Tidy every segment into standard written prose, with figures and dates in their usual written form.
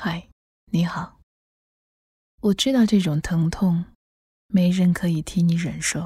嗨，你好。我知道这种疼痛，没人可以替你忍受。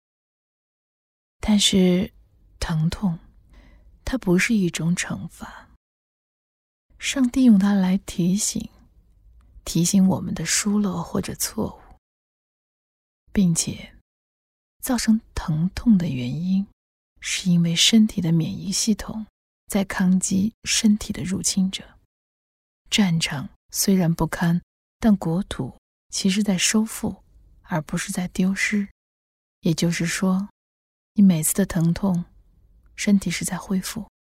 但是，疼痛，它不是一种惩罚。上帝用它来提醒我们的疏漏或者错误，并且造成疼痛的原因，是因为身体的免疫系统在抗击身体的入侵者。战场虽然不堪，但国土其实在收复，而不是在丢失。也就是说，你每次的疼痛，身体是在恢复。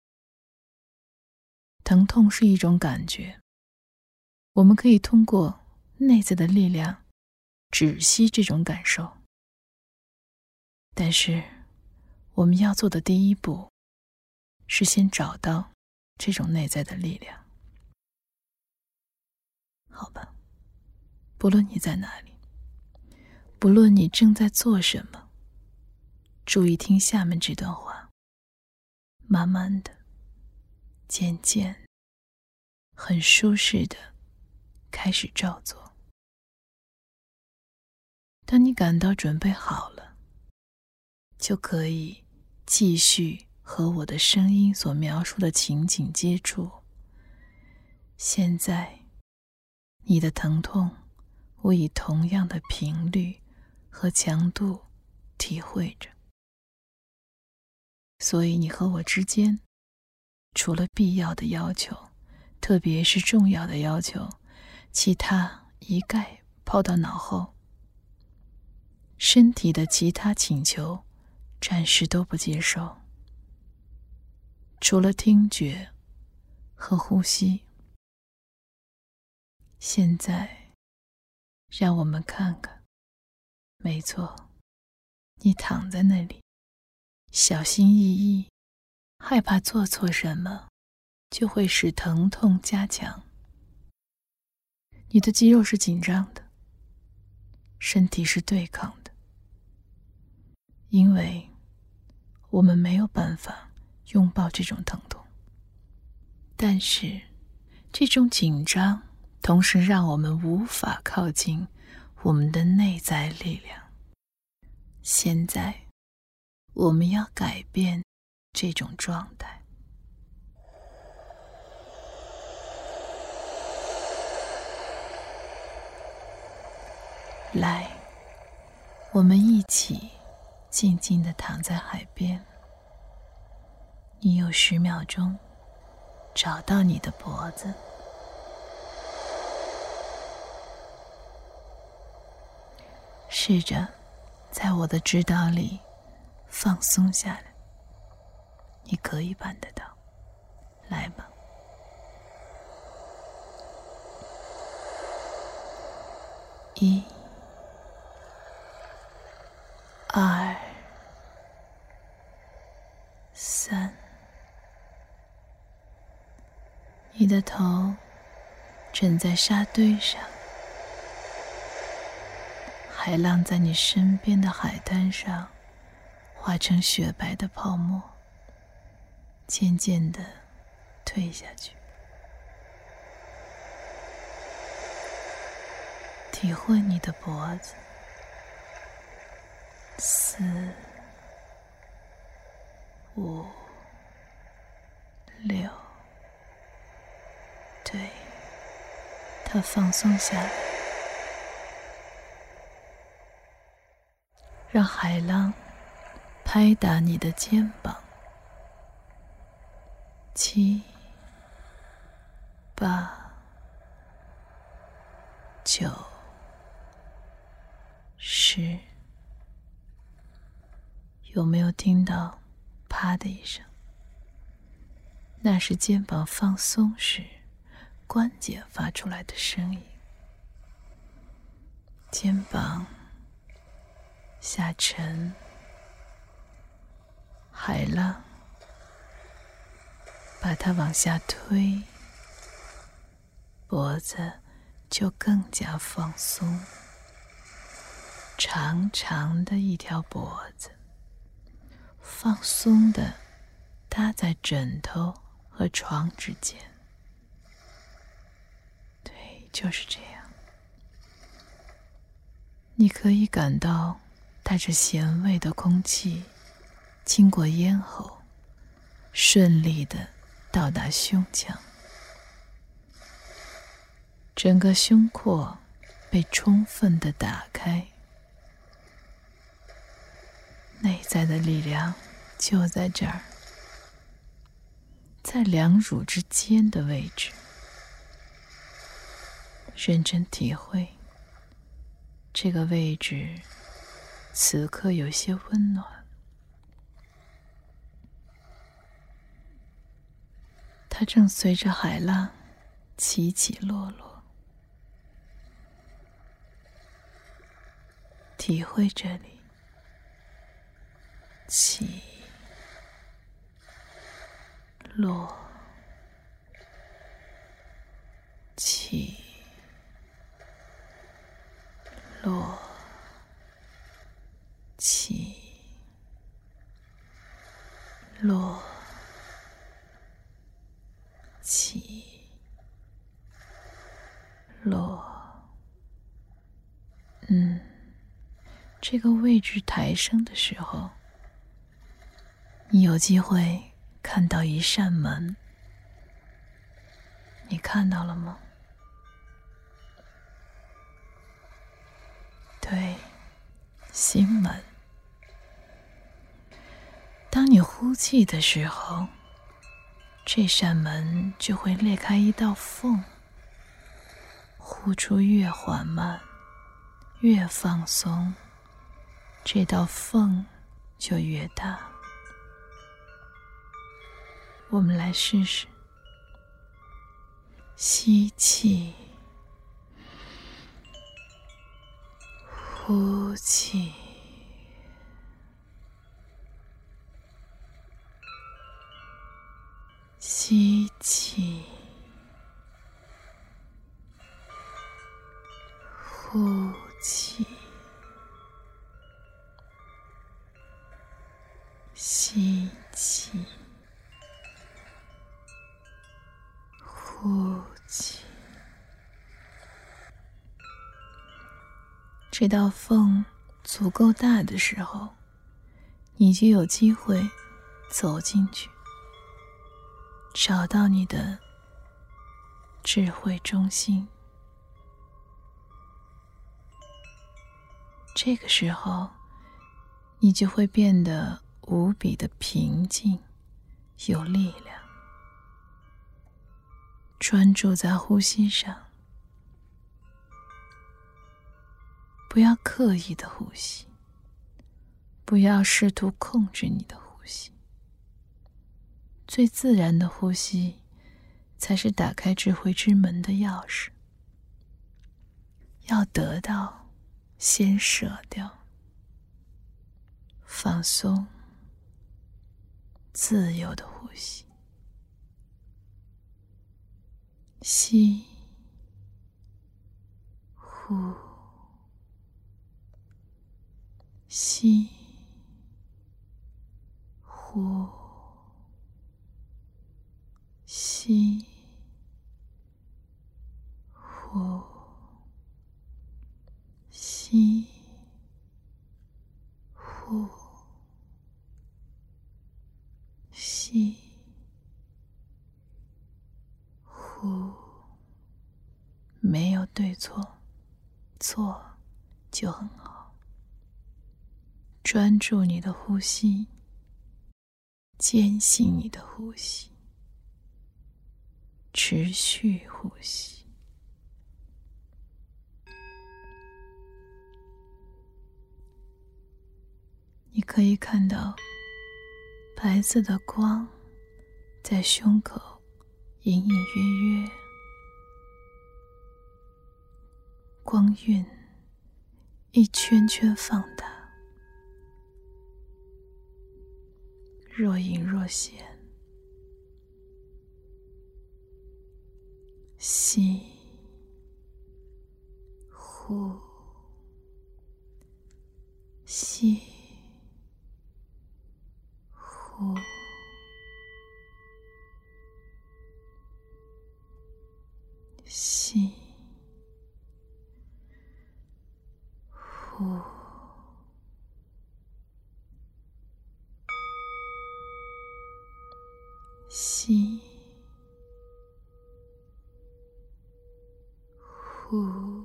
疼痛是一种感觉，我们可以通过内在的力量止息这种感受。但是，我们要做的第一步，是先找到这种内在的力量。好吧，不论你在哪里，不论你正在做什么，注意听下面这段话，慢慢的、渐渐、很舒适的开始照做。当你感到准备好了，就可以继续和我的声音所描述的情景接触。现在，你的疼痛，我以同样的频率和强度体会着。所以你和我之间，除了必要的要求，特别是重要的要求，其他一概抛到脑后。身体的其他请求，暂时都不接受。除了听觉和呼吸。现在，让我们看看。没错，你躺在那里，小心翼翼，害怕做错什么，就会使疼痛加强。你的肌肉是紧张的，身体是对抗的，因为我们没有办法拥抱这种疼痛。但是，这种紧张同时让我们无法靠近我们的内在力量。现在，我们要改变这种状态。来，我们一起静静地躺在海边。你有10秒钟找到你的脖子。试着在我的指导里放松下来。你可以办得到。来吧。1、2、3。你的头枕在沙堆上，海浪在你身边的海滩上化成雪白的泡沫，渐渐地退下去。体会你的脖子。4、5、6。对，它放松下来，让海浪拍打你的肩膀。7、8、9、10。有没有听到啪的一声？那是肩膀放松时关节发出来的声音。肩膀下沉，海浪把它往下推，脖子就更加放松。长长的一条脖子，放松地搭在枕头和床之间。对， 就是这样。你可以感到带着咸味的空气经过咽喉，顺利地到达胸腔，整个胸廓被充分地打开，内在的力量就在这儿，在两乳之间的位置。认真体会，这个位置此刻有些温暖，它正随着海浪起起落落。体会这里起落起落起落起落。这个位置抬升的时候，你有机会看到一扇门，你看到了吗？对，心门。当你呼气的时候，这扇门就会裂开一道缝，呼出越缓慢，越放松，这道缝就越大。我们来试试，吸气，呼气，吸气，呼气，吸气，呼气。这道缝足够大的时候，你就有机会走进去，找到你的智慧中心。这个时候，你就会变得无比的平静，有力量。专注在呼吸上，不要刻意的呼吸，不要试图控制你的呼吸。最自然的呼吸才是打开智慧之门的钥匙。要得到，先舍掉，放松，自由的呼吸。吸，呼，吸，呼，吸，呼，吸，呼，吸，呼。没有对错，错就很好。专注你的呼吸，坚信你的呼吸，持续呼吸。你可以看到白色的光在胸口隐隐约约，光晕一圈圈放大，若隐若现。吸，呼，吸，呼，吸， 呼，吸，呼，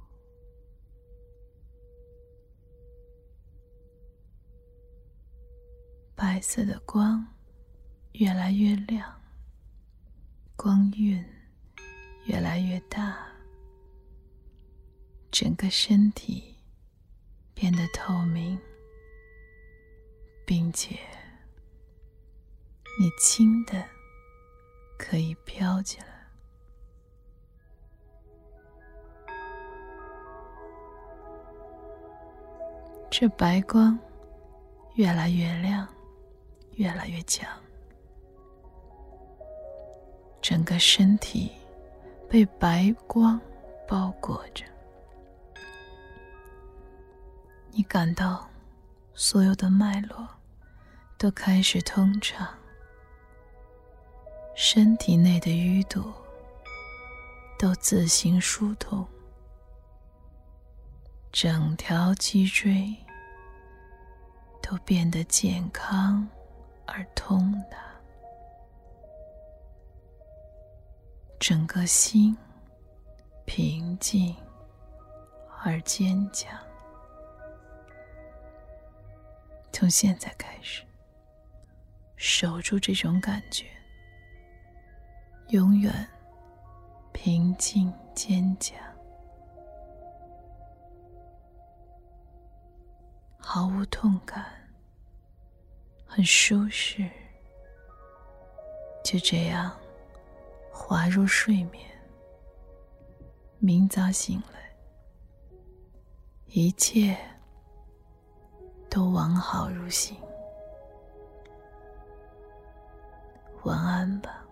白色的光越来越亮，光晕越来越大，整个身体变得透明，并且你轻的可以飘起来。这白光越来越亮，越来越强，整个身体被白光包裹着。你感到所有的脉络都开始通畅，身体内的淤堵都自行疏通，整条脊椎都变得健康而通达，整个心平静而坚强。从现在开始，守住这种感觉，永远平静坚强，毫无痛感，很舒适，就这样滑入睡眠。明早醒来，一切都完好如新。晚安吧。